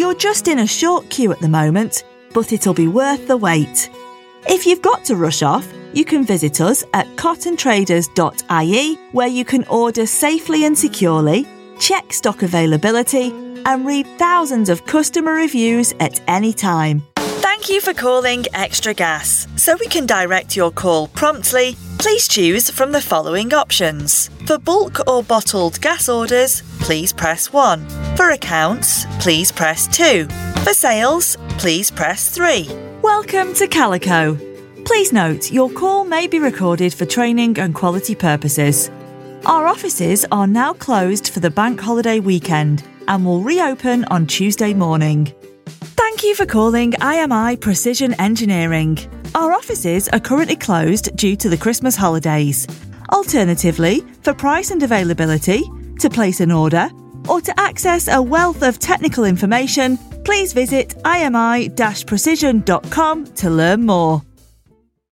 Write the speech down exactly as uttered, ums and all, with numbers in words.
You're just in a short queue at the moment, but it'll be worth the wait. If you've got to rush off, you can visit us at cotton traders dot I E, where you can order safely and securely, check stock availability, and read thousands of customer reviews at any time. Thank you for calling Extra Gas. So we can direct your call promptly, please choose from the following options. For bulk or bottled gas orders, please press one. For accounts, please press two. For sales, please press three. Welcome to Calico. Please note, your call may be recorded for training and quality purposes. Our offices are now closed for the bank holiday weekend and will reopen on Tuesday morning. Thank you for calling I M I Precision Engineering. Our offices are currently closed due to the Christmas holidays. Alternatively, for price and availability, to place an order, or to access a wealth of technical information, please visit I M I dash precision dot com to learn more.